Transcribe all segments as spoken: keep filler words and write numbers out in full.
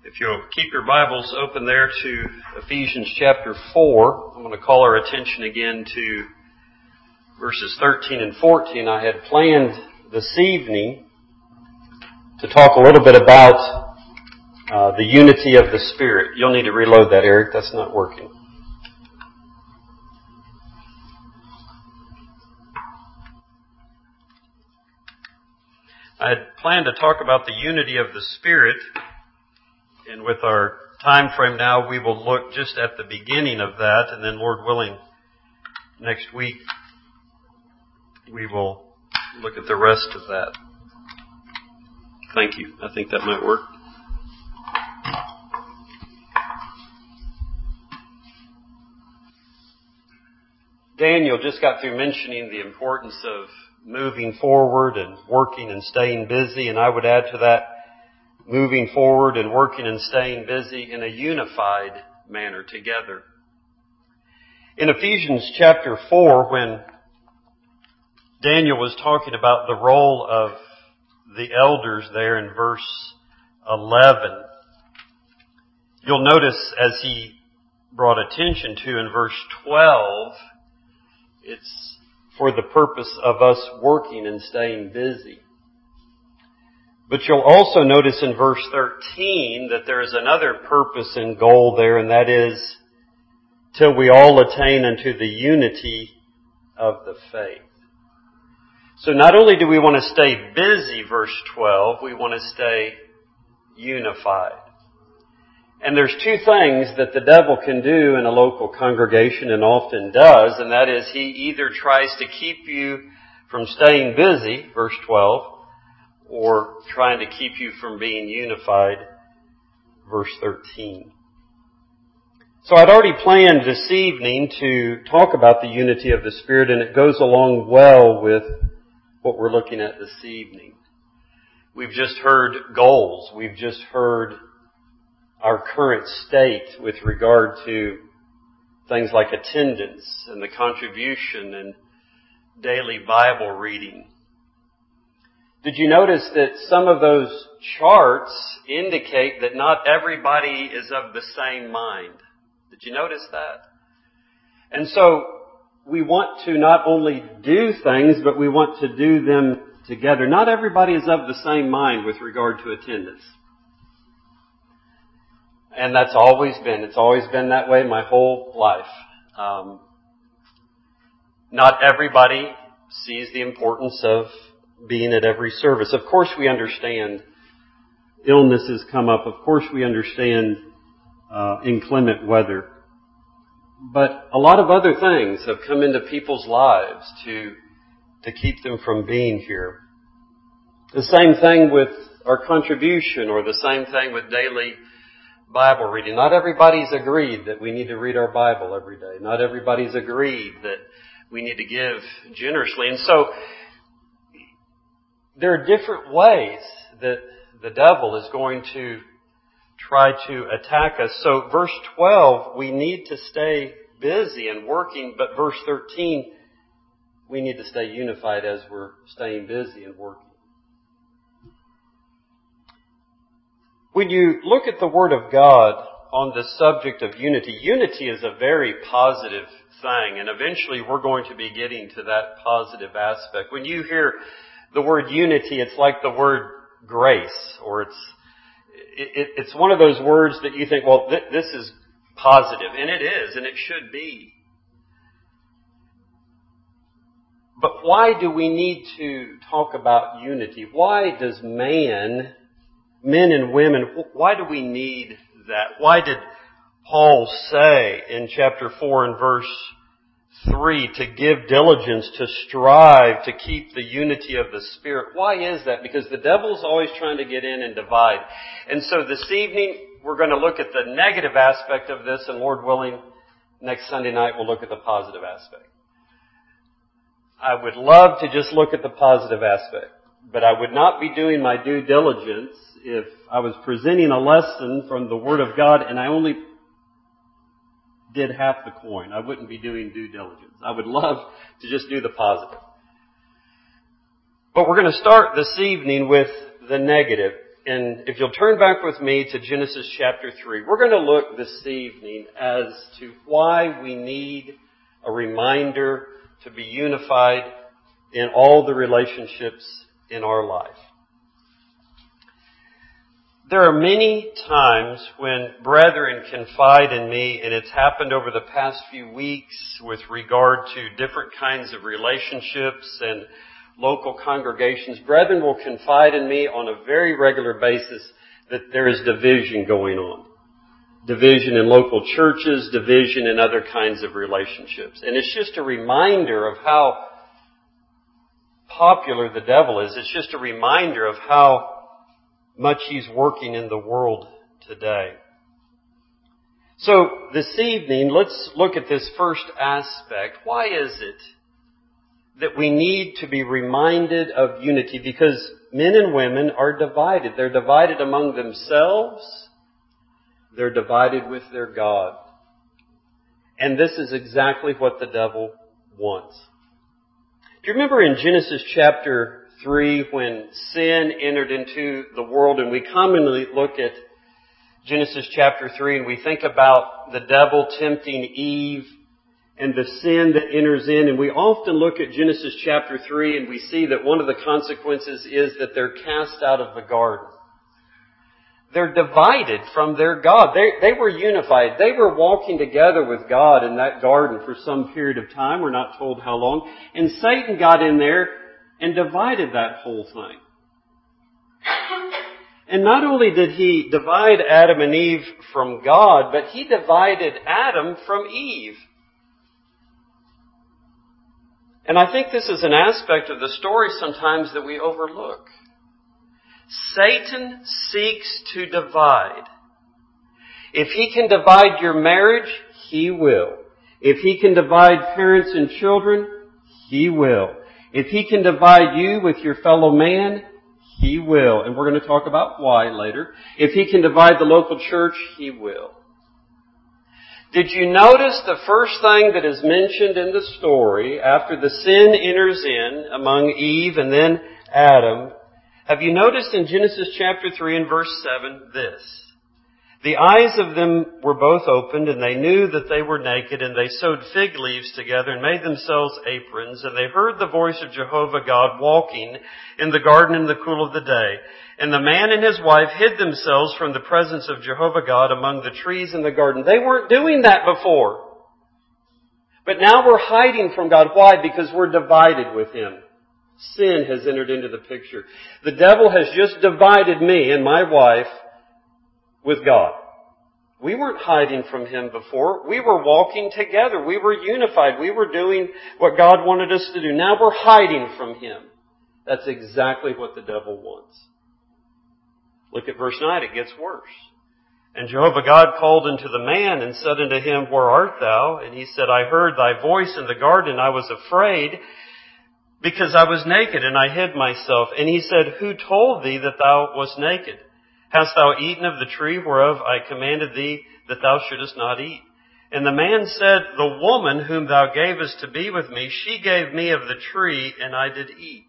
If you'll keep your Bibles open there to Ephesians chapter four, I'm going to call our attention again to verses thirteen and fourteen. I had planned this evening to talk a little bit about uh, the unity of the Spirit. You'll need to reload that, Eric. That's not working. I had planned to talk about the unity of the Spirit. And with our time frame now, we will look just at the beginning of that, and then, Lord willing, next week we will look at the rest of that. Thank you. I think that might work. Daniel just got through mentioning the importance of moving forward and working and staying busy, and I would add to that, moving forward and working and staying busy in a unified manner together. In Ephesians chapter four, when Daniel was talking about the role of the elders there in verse eleven, you'll notice as he brought attention to in verse twelve, it's for the purpose of us working and staying busy. But you'll also notice in verse thirteen that there is another purpose and goal there, and that is till we all attain unto the unity of the faith. So not only do we want to stay busy, verse twelve, we want to stay unified. And there's two things that the devil can do in a local congregation, and often does, and that is he either tries to keep you from staying busy, verse twelve, or trying to keep you from being unified, verse thirteen. So I'd already planned this evening to talk about the unity of the Spirit, and it goes along well with what we're looking at this evening. We've just heard goals. We've just heard our current state with regard to things like attendance and the contribution and daily Bible reading. Did you notice that some of those charts indicate that not everybody is of the same mind? Did you notice that? And so we want to not only do things, but we want to do them together. Not everybody is of the same mind with regard to attendance. And that's always been. It's always been that way my whole life. Um, not everybody sees the importance of being at every service. Of course we understand illnesses come up. Of course we understand uh, inclement weather. But a lot of other things have come into people's lives to to keep them from being here. The same thing with our contribution, or the same thing with daily Bible reading. Not everybody's agreed that we need to read our Bible every day. Not everybody's agreed that we need to give generously. And so there are different ways that the devil is going to try to attack us. So verse twelve, we need to stay busy and working, but verse thirteen, we need to stay unified as we're staying busy and working. When you look at the Word of God on the subject of unity, unity is a very positive thing, and eventually we're going to be getting to that positive aspect. When you hear the word unity, it's like the word grace, or it's it, it's one of those words that you think, well, th- this is positive, and it is, and it should be. But why do we need to talk about unity? Why does man, men and women, why do we need that? Why did Paul say in chapter four and verse three, to give diligence, to strive, to keep the unity of the Spirit? Why is that? Because the devil's always trying to get in and divide. And so this evening, we're going to look at the negative aspect of this, and Lord willing, next Sunday night, we'll look at the positive aspect. I would love to just look at the positive aspect, but I would not be doing my due diligence if I was presenting a lesson from the Word of God and I only did half the coin. I wouldn't be doing due diligence. I would love to just do the positive. But we're going to start this evening with the negative. And if you'll turn back with me to Genesis chapter three, we're going to look this evening as to why we need a reminder to be unified in all the relationships in our life. There are many times when brethren confide in me, and it's happened over the past few weeks with regard to different kinds of relationships and local congregations. Brethren will confide in me on a very regular basis that there is division going on. Division in local churches, division in other kinds of relationships. And it's just a reminder of how popular the devil is. It's just a reminder of how much he's working in the world today. So this evening, let's look at this first aspect. Why is it that we need to be reminded of unity? Because men and women are divided. They're divided among themselves. They're divided with their God. And this is exactly what the devil wants. Do you remember in Genesis chapter three when sin entered into the world, and we commonly look at Genesis chapter three and we think about the devil tempting Eve and the sin that enters in, and we often look at Genesis chapter three and we see that one of the consequences is that they're cast out of the garden. They're divided from their God. They, they were unified. They were walking together with God in that garden for some period of time. We're not told how long. And Satan got in there and divided that whole thing. And not only did he divide Adam and Eve from God, but he divided Adam from Eve. And I think this is an aspect of the story sometimes that we overlook. Satan seeks to divide. If he can divide your marriage, he will. If he can divide parents and children, he will. If he can divide you with your fellow man, he will. And we're going to talk about why later. If he can divide the local church, he will. Did you notice the first thing that is mentioned in the story after the sin enters in among Eve and then Adam? Have you noticed in Genesis chapter three and verse seven this? The eyes of them were both opened, and they knew that they were naked, and they sewed fig leaves together and made themselves aprons, and they heard the voice of Jehovah God walking in the garden in the cool of the day. And the man and his wife hid themselves from the presence of Jehovah God among the trees in the garden. They weren't doing that before. But now we're hiding from God. Why? Because we're divided with Him. Sin has entered into the picture. The devil has just divided me and my wife with God. We weren't hiding from Him before. We were walking together. We were unified. We were doing what God wanted us to do. Now we're hiding from Him. That's exactly what the devil wants. Look at verse nine. It gets worse. And Jehovah God called unto the man and said unto him, Where art thou? And he said, I heard thy voice in the garden. I was afraid, because I was naked, and I hid myself. And he said, Who told thee that thou wast naked? Hast thou eaten of the tree whereof I commanded thee that thou shouldest not eat? And the man said, The woman whom thou gavest to be with me, she gave me of the tree, and I did eat.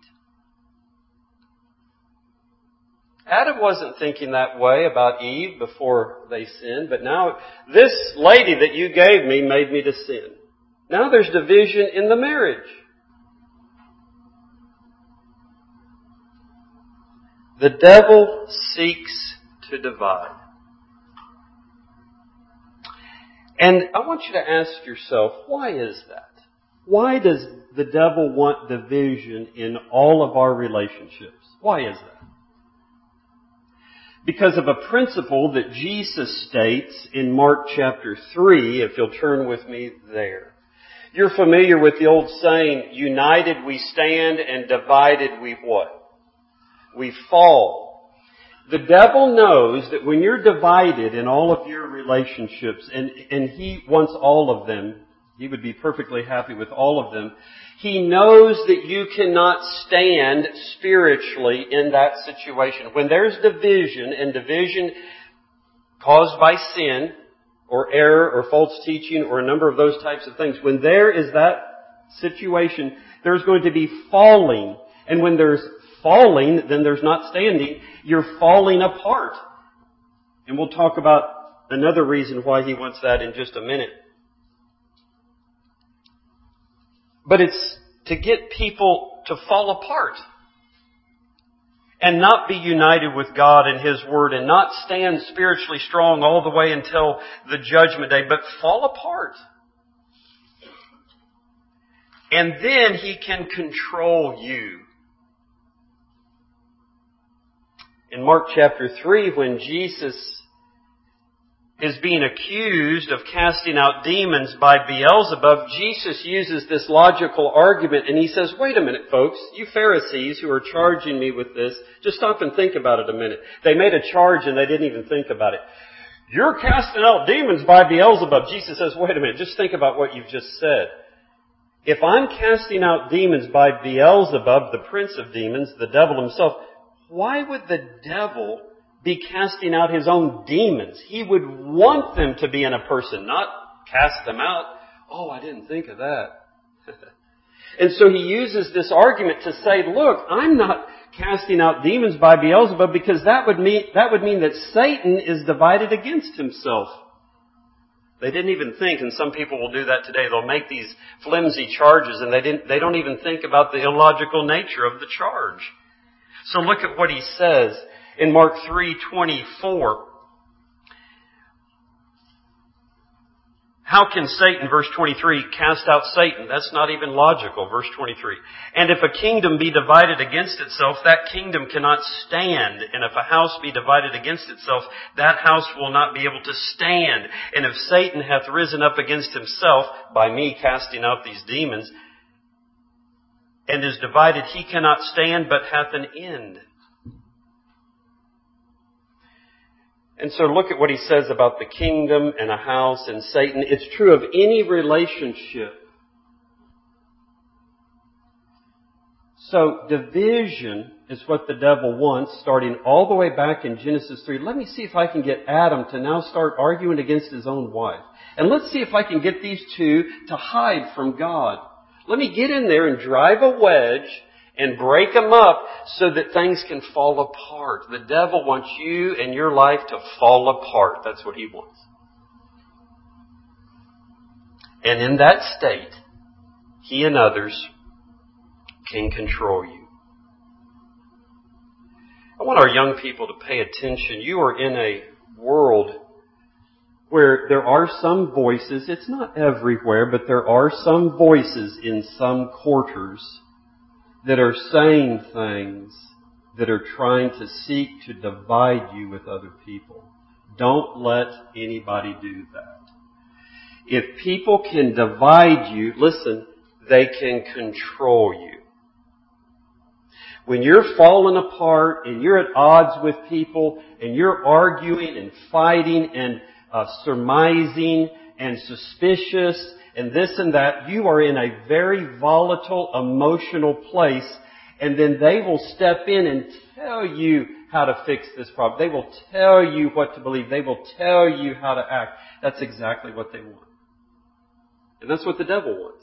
Adam wasn't thinking that way about Eve before they sinned, but now this lady that you gave me made me to sin. Now there's division in the marriage. The devil seeks to divide. And I want you to ask yourself, why is that? Why does the devil want division in all of our relationships? Why is that? Because of a principle that Jesus states in Mark chapter three, if you'll turn with me there. You're familiar with the old saying, united we stand and divided we what? We fall. The devil knows that when you're divided in all of your relationships, and, and he wants all of them, he would be perfectly happy with all of them. He knows that you cannot stand spiritually in that situation. When there's division, and division caused by sin, or error, or false teaching, or a number of those types of things, when there is that situation, there's going to be falling. And when there's falling, then there's not standing. You're falling apart. And we'll talk about another reason why he wants that in just a minute. But it's to get people to fall apart and not be united with God and His Word and not stand spiritually strong all the way until the judgment day, but fall apart. And then He can control you. In Mark chapter three, when Jesus is being accused of casting out demons by Beelzebub, Jesus uses this logical argument and He says, wait a minute, folks, you Pharisees who are charging me with this, just stop and think about it a minute. They made a charge and they didn't even think about it. You're casting out demons by Beelzebub. Jesus says, wait a minute, just think about what you've just said. If I'm casting out demons by Beelzebub, the prince of demons, the devil himself, why would the devil be casting out his own demons? He would want them to be in a person, not cast them out. Oh, I didn't think of that. And so he uses this argument to say, look, I'm not casting out demons by Beelzebub because that would mean, that would mean that Satan is divided against himself. They didn't even think, and some people will do that today. They'll make these flimsy charges and they didn't, they don't even think about the illogical nature of the charge. So look at what he says in Mark three twenty-four. How can Satan, verse twenty-three, cast out Satan? That's not even logical, verse twenty-three. And if a kingdom be divided against itself, that kingdom cannot stand. And if a house be divided against itself, that house will not be able to stand. And if Satan hath risen up against himself, by me casting out these demons, and is divided, he cannot stand, but hath an end. And so look at what he says about the kingdom and a house and Satan. It's true of any relationship. So division is what the devil wants, starting all the way back in Genesis three. Let me see if I can get Adam to now start arguing against his own wife. And let's see if I can get these two to hide from God. Let me get in there and drive a wedge and break them up so that things can fall apart. The devil wants you and your life to fall apart. That's what he wants. And in that state, he and others can control you. I want our young people to pay attention. You are in a world where there are some voices. It's not everywhere, but there are some voices in some quarters that are saying things that are trying to seek to divide you with other people. Don't let anybody do that. If people can divide you, listen, they can control you. When you're falling apart and you're at odds with people and you're arguing and fighting and uh, surmising and suspicious and this and that, you are in a very volatile, emotional place, and then they will step in and tell you how to fix this problem. They will tell you what to believe. They will tell you how to act. That's exactly what they want. And that's what the devil wants.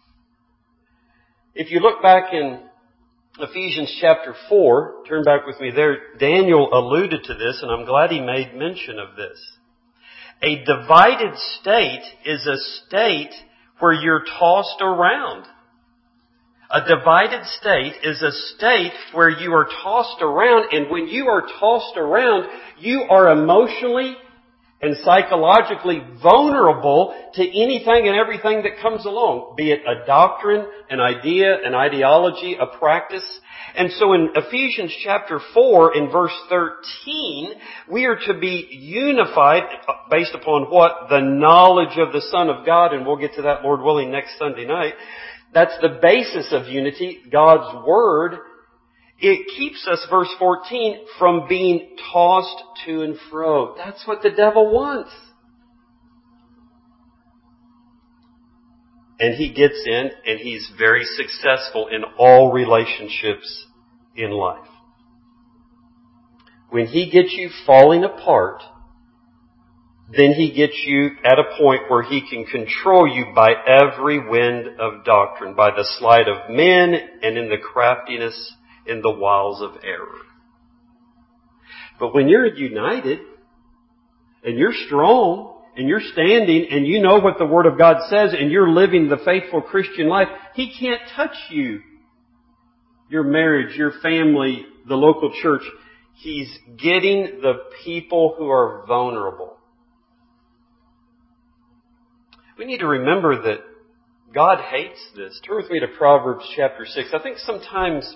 If you look back in Ephesians chapter four, turn back with me there, Daniel alluded to this, and I'm glad he made mention of this. A divided state is a state where you're tossed around. A divided state is a state where you are tossed around, and when you are tossed around, you are emotionally and psychologically vulnerable to anything and everything that comes along, be it a doctrine, an idea, an ideology, a practice. And so in Ephesians chapter four, in verse thirteen, we are to be unified based upon what? The knowledge of the Son of God, and we'll get to that, Lord willing, next Sunday night. That's the basis of unity, God's Word. It keeps us, verse fourteen, from being tossed to and fro. That's what the devil wants. And he gets in and he's very successful in all relationships in life. When he gets you falling apart, then he gets you at a point where he can control you by every wind of doctrine, by the sleight of men and in the craftiness in the wiles of error. But when you're united, and you're strong, and you're standing, and you know what the Word of God says, and you're living the faithful Christian life, He can't touch you, your marriage, your family, the local church. He's getting the people who are vulnerable. We need to remember that God hates this. Turn with me to Proverbs chapter six. I think sometimes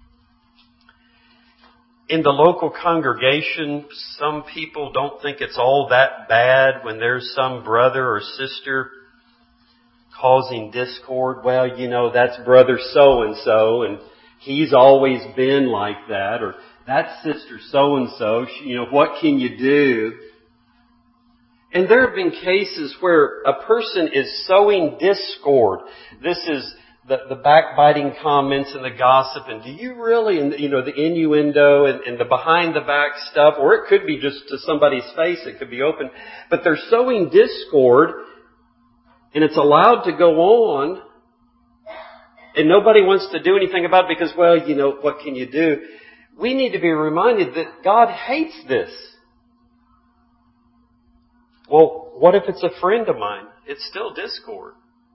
in the local congregation, some people don't think it's all that bad when there's some brother or sister causing discord. Well, you know, that's brother so-and-so, and he's always been like that. Or that's sister so-and-so, you know, what can you do? And there have been cases where a person is sowing discord. This is the, the backbiting comments and the gossip, and do you really, and you know, the innuendo and, and the behind the back stuff, or it could be just to somebody's face, it could be open, but they're sowing discord, and it's allowed to go on, and nobody wants to do anything about it because, well, you know, what can you do? We need to be reminded that God hates this. Well, what if it's a friend of mine? It's still discord.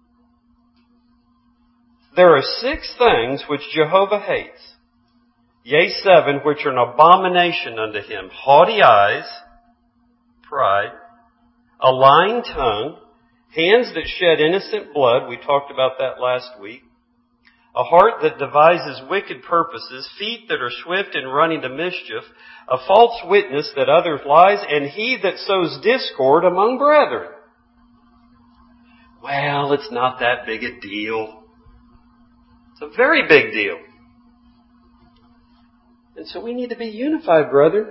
There are six things which Jehovah hates, yea, seven, which are an abomination unto Him. Haughty eyes, pride, a lying tongue, hands that shed innocent blood, we talked about that last week, a heart that devises wicked purposes, feet that are swift in running to mischief, a false witness that others lies, and he that sows discord among brethren. Well, it's not that big a deal. It's a very big deal. And so we need to be unified, brother.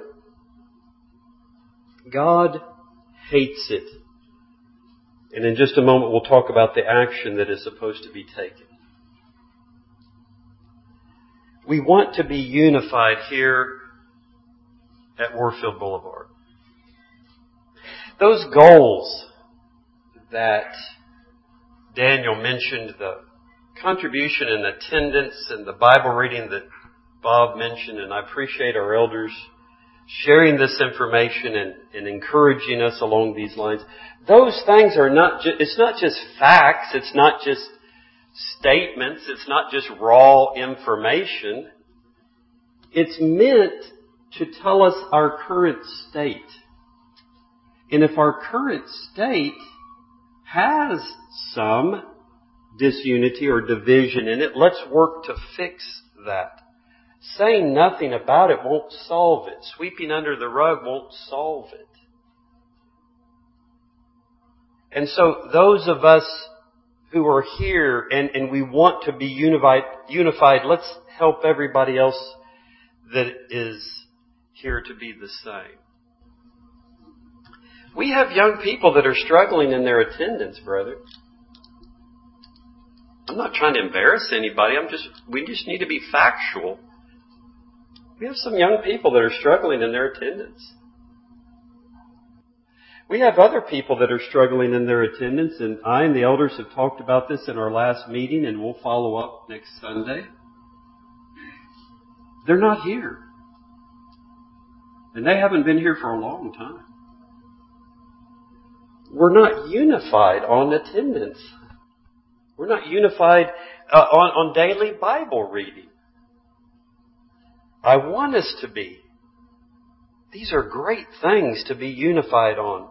God hates it. And in just a moment we'll talk about the action that is supposed to be taken. We want to be unified here at Warfield Boulevard. Those goals that Daniel mentioned, the contribution and attendance and the Bible reading that Bob mentioned, and I appreciate our elders sharing this information and, and encouraging us along these lines. Those things are not ju- it's not just facts, it's not just statements, it's not just raw information. It's meant to tell us our current state. And if our current state has some disunity or division in it, let's work to fix that. Saying nothing about it won't solve it. Sweeping under the rug won't solve it. And so those of us who are here and, and we want to be unified, unified, let's help everybody else that is here to be the same. We have young people that are struggling in their attendance, brother. I'm not trying to embarrass anybody. I'm just, we just need to be factual. We have some young people that are struggling in their attendance. We have other people that are struggling in their attendance, and I and the elders have talked about this in our last meeting, and we'll follow up next Sunday. They're not here. And they haven't been here for a long time. We're not unified on attendance. We're not unified uh, on, on daily Bible reading. I want us to be. These are great things to be unified on.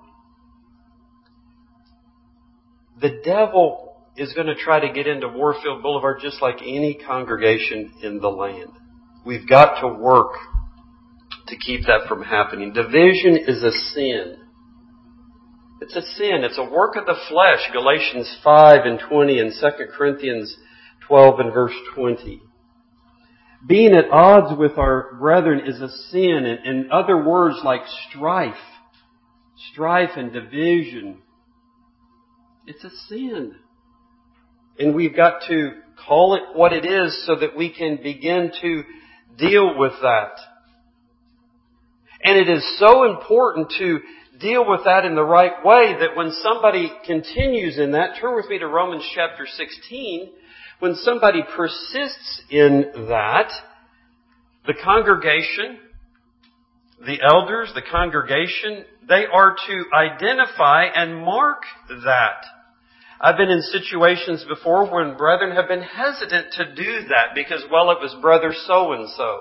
The devil is going to try to get into Warfield Boulevard just like any congregation in the land. We've got to work to keep that from happening. Division is a sin. It's a sin. It's a work of the flesh. Galatians five and twenty and Second Corinthians twelve and verse twenty. Being at odds with our brethren is a sin. And, and other words like strife, strife and division, it's a sin. And we've got to call it what it is so that we can begin to deal with that. And it is so important to deal with that in the right way that when somebody continues in that, turn with me to Romans chapter sixteen, when somebody persists in that, The congregation, the elders, the congregation, they are to identify and mark that. I've been in situations before when brethren have been hesitant to do that because, well, it was brother so-and-so.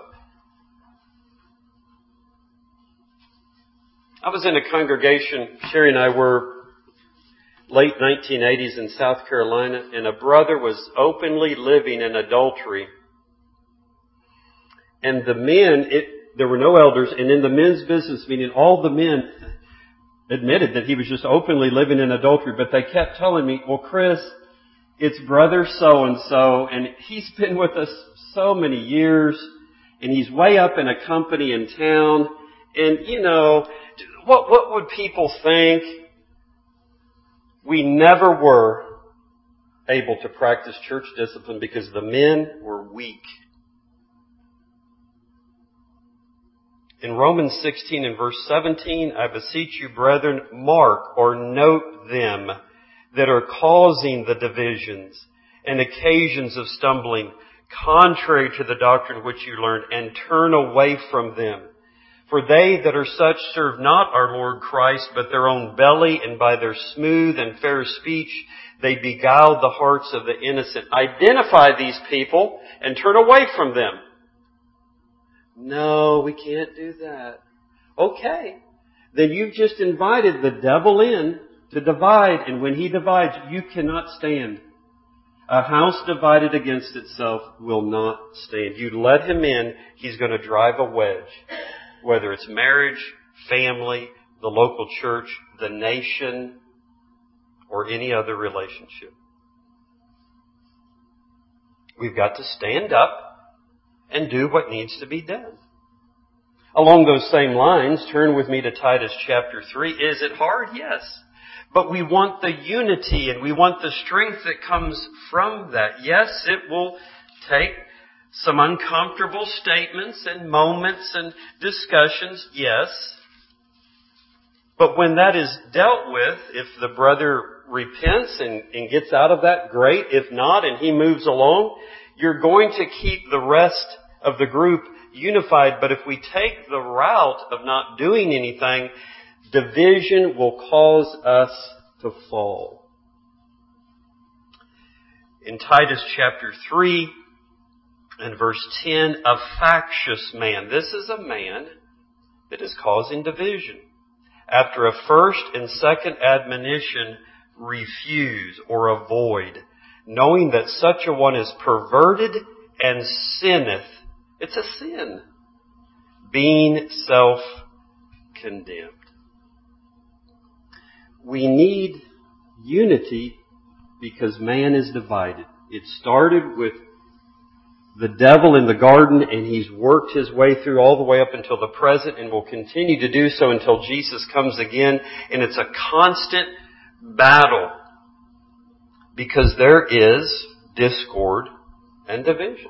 I was in a congregation, Sherry and I were late nineteen eighties in South Carolina, and a brother was openly living in adultery. And the men, it, there were no elders, and in the men's business meeting, all the men admitted that he was just openly living in adultery, but they kept telling me, well, Chris, it's brother so-and-so, and he's been with us so many years, and he's way up in a company in town, and, you know, what, what would people think? We never were able to practice church discipline because the men were weak. In Romans sixteen and verse seventeen, I beseech you, brethren, mark or note them that are causing the divisions and occasions of stumbling, contrary to the doctrine which you learned, and turn away from them. For they that are such serve not our Lord Christ, but their own belly, and by their smooth and fair speech they beguile the hearts of the innocent. Identify these people and turn away from them. No, we can't do that. Okay. Then you've just invited the devil in to divide, and when he divides, you cannot stand. A house divided against itself will not stand. You let him in, he's going to drive a wedge. Whether it's marriage, family, the local church, the nation, or any other relationship. We've got to stand up and do what needs to be done. Along those same lines, turn with me to Titus chapter three. Is it hard? Yes. But we want the unity and we want the strength that comes from that. Yes, it will take some uncomfortable statements and moments and discussions. Yes. But when that is dealt with, if the brother repents and, and gets out of that, great. If not, and he moves along, you're going to keep the rest of the group unified. But if we take the route of not doing anything, division will cause us to fall. In Titus chapter three and verse ten, a factious man. This is a man that is causing division. After a first and second admonition, refuse or avoid, knowing that such a one is perverted and sinneth. It's a sin. Being self-condemned. We need unity because man is divided. It started with the devil in the garden, and he's worked his way through all the way up until the present and will continue to do so until Jesus comes again. And it's a constant battle because there is discord and division.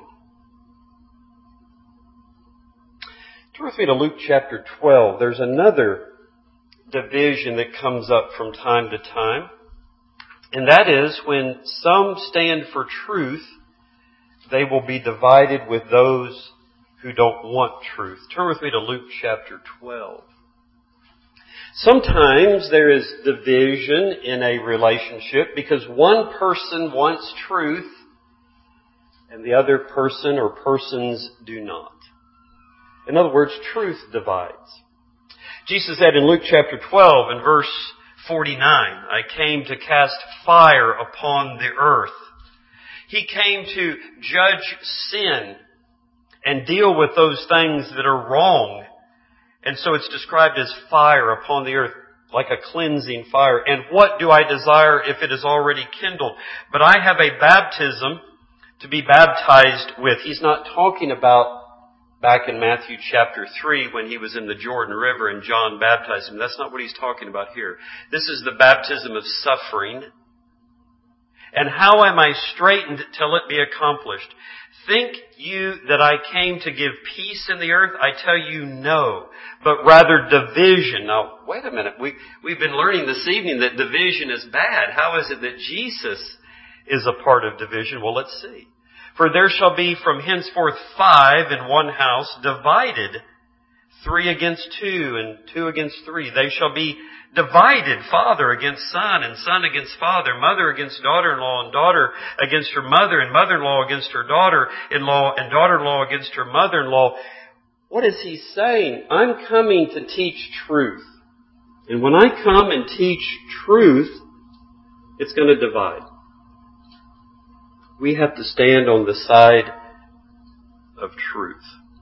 Turn with me to Luke chapter twelve. There's another division that comes up from time to time. And that is when some stand for truth, they will be divided with those who don't want truth. Turn with me to Luke chapter twelve. Sometimes there is division in a relationship because one person wants truth and the other person or persons do not. In other words, truth divides. Jesus said in Luke chapter twelve and verse forty-nine, I came to cast fire upon the earth. He came to judge sin and deal with those things that are wrong. And so it's described as fire upon the earth, like a cleansing fire. And what do I desire if it is already kindled? But I have a baptism to be baptized with. He's not talking about back in Matthew chapter three when he was in the Jordan River and John baptized him. That's not what he's talking about here. This is the baptism of suffering. And how am I straightened till it be accomplished? Think you that I came to give peace in the earth? I tell you no, but rather division. Now, wait a minute. We, we've been learning this evening that division is bad. How is it that Jesus is a part of division? Well, let's see. For there shall be from henceforth five in one house, divided, three against two and two against three. They shall be divided, father against son and son against father, mother against daughter-in-law and daughter against her mother and mother-in-law against her daughter-in-law and daughter-in-law against her mother-in-law. What is he saying? I'm coming to teach truth. And when I come and teach truth, it's going to divide. We have to stand on the side of truth.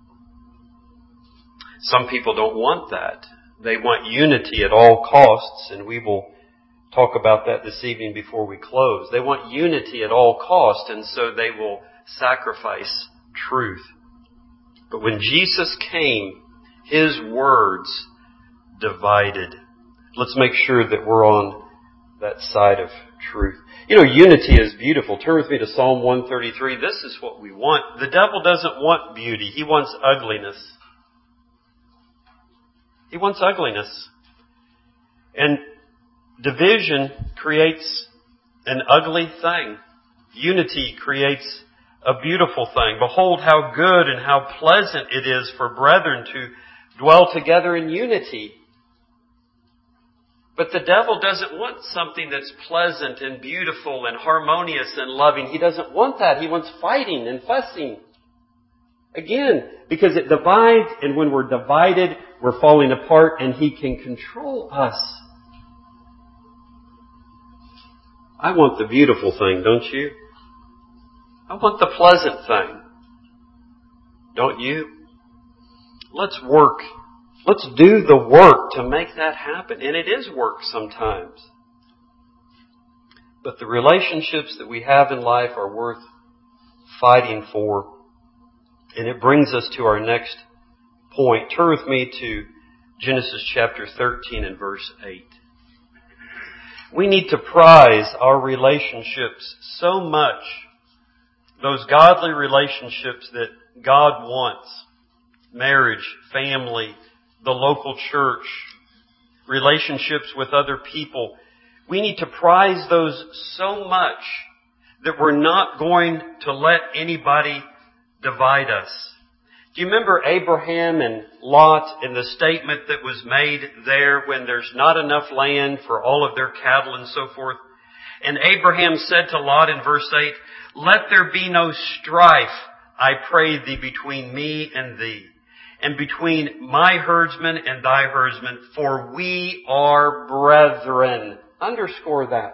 Some people don't want that. They want unity at all costs, and we will talk about that this evening before we close. They want unity at all costs, and so they will sacrifice truth. But when Jesus came, His words divided. Let's make sure that we're on that side of truth. You know, unity is beautiful. Turn with me to Psalm one thirty-three. This is what we want. The devil doesn't want beauty. He wants ugliness. He wants ugliness. And division creates an ugly thing. Unity creates a beautiful thing. Behold how good and how pleasant it is for brethren to dwell together in unity. But the devil doesn't want something that's pleasant and beautiful and harmonious and loving. He doesn't want that. He wants fighting and fussing. Again, because it divides, and when we're divided, we're falling apart, and he can control us. I want the beautiful thing, don't you? I want the pleasant thing. Don't you? Let's work. Let's do the work to make that happen. And it is work sometimes. But the relationships that we have in life are worth fighting for. And it brings us to our next point. Turn with me to Genesis chapter thirteen and verse eight. We need to prize our relationships so much, those godly relationships that God wants. Marriage, family, the local church, relationships with other people. We need to prize those so much that we're not going to let anybody divide us. Do you remember Abraham and Lot and the statement that was made there when there's not enough land for all of their cattle and so forth? And Abraham said to Lot in verse eight, "Let there be no strife, I pray thee, between me and thee, and between my herdsmen and thy herdsmen, for we are brethren." Underscore that.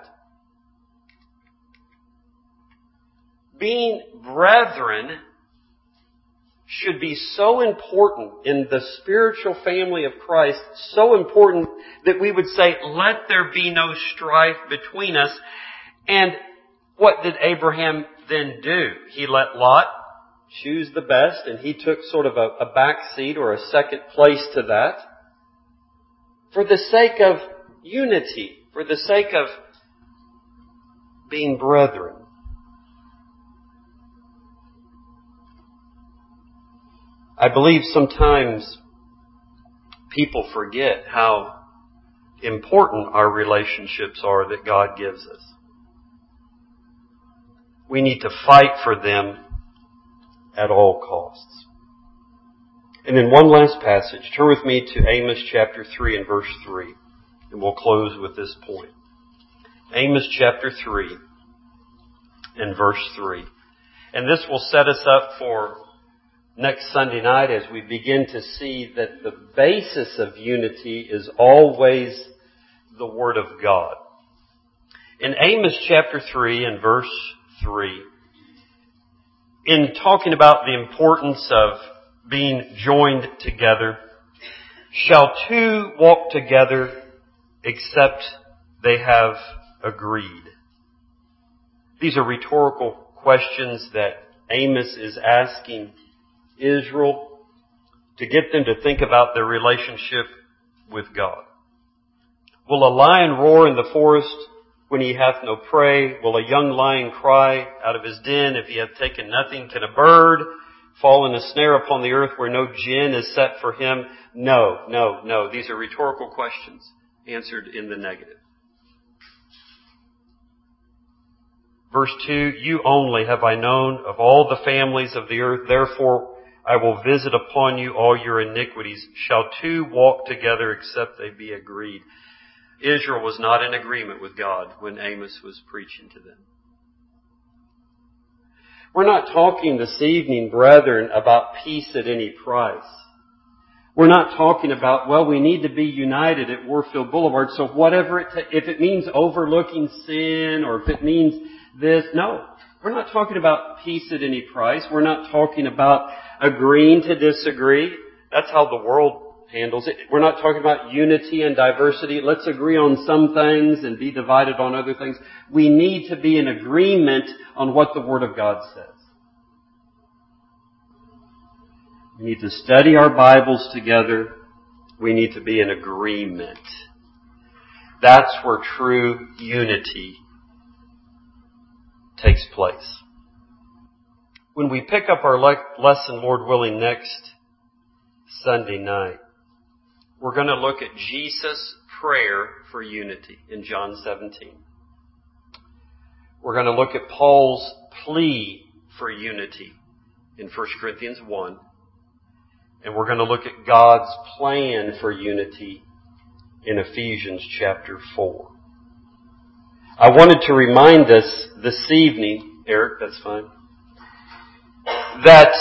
Being brethren should be so important in the spiritual family of Christ, so important that we would say, let there be no strife between us. And what did Abraham then do? He let Lot choose the best, and he took sort of a, a back seat or a second place to that for the sake of unity, for the sake of being brethren. I believe sometimes people forget how important our relationships are that God gives us. We need to fight for them at all costs. And then one last passage. Turn with me to Amos chapter three and verse three. And we'll close with this point. Amos chapter three and verse three. And this will set us up for next Sunday night as we begin to see that the basis of unity is always the Word of God. In Amos chapter three and verse three, in talking about the importance of being joined together, shall two walk together except they have agreed? These are rhetorical questions that Amos is asking Israel to get them to think about their relationship with God. Will a lion roar in the forest when he hath no prey? Will a young lion cry out of his den if he hath taken nothing? Can a bird fall in a snare upon the earth where no gin is set for him? No, no, no. These are rhetorical questions answered in the negative. Verse two, you only have I known of all the families of the earth, therefore I will visit upon you all your iniquities. Shall two walk together except they be agreed? Israel was not in agreement with God when Amos was preaching to them. We're not talking this evening, brethren, about peace at any price. We're not talking about, well, we need to be united at Warfield Boulevard, so whatever it, ta- if it means overlooking sin or if it means this, no. We're not talking about peace at any price. We're not talking about agreeing to disagree. That's how the world handles it. We're not talking about unity and diversity. Let's agree on some things and be divided on other things. We need to be in agreement on what the Word of God says. We need to study our Bibles together. We need to be in agreement. That's where true unity takes place. When we pick up our le- lesson, Lord willing, next Sunday night, we're going to look at Jesus' prayer for unity in John seventeen. We're going to look at Paul's plea for unity in First Corinthians one. And we're going to look at God's plan for unity in Ephesians chapter four. I wanted to remind us this evening, Eric, that's fine, that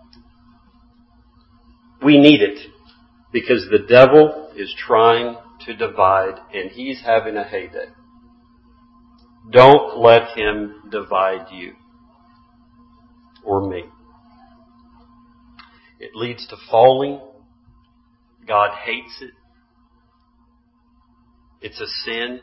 we need it because the devil is trying to divide and he's having a heyday. Don't let him divide you or me. It leads to falling. God hates it. It's a sin.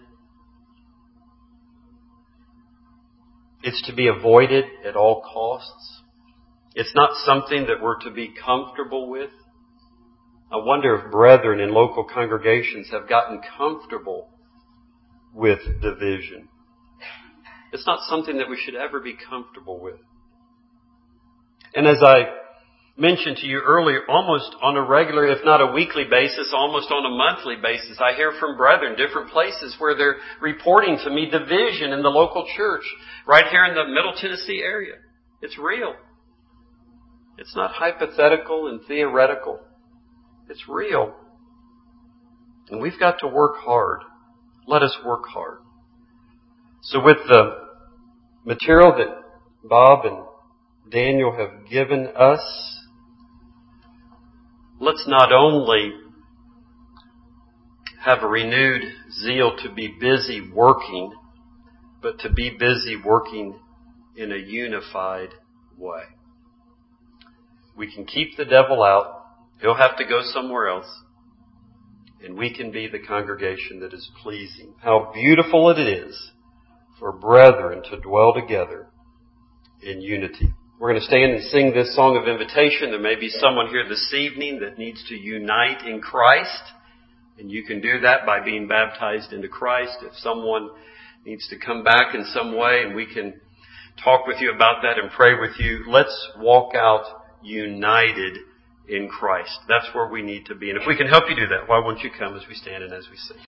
It's to be avoided at all costs. It's not something that we're to be comfortable with. I wonder if brethren in local congregations have gotten comfortable with division. It's not something that we should ever be comfortable with. And as I mentioned to you earlier, almost on a regular, if not a weekly basis, almost on a monthly basis, I hear from brethren, different places where they're reporting to me division in the local church, right here in the Middle Tennessee area. It's real. It's not hypothetical and theoretical. It's real. And we've got to work hard. Let us work hard. So with the material that Bob and Daniel have given us, let's not only have a renewed zeal to be busy working, but to be busy working in a unified way. We can keep the devil out. He'll have to go somewhere else. And we can be the congregation that is pleasing. How beautiful it is for brethren to dwell together in unity. We're going to stand and sing this song of invitation. There may be someone here this evening that needs to unite in Christ. And you can do that by being baptized into Christ. If someone needs to come back in some way, and we can talk with you about that and pray with you, let's walk out united in Christ. That's where we need to be. And if we can help you do that, why won't you come as we stand and as we sing?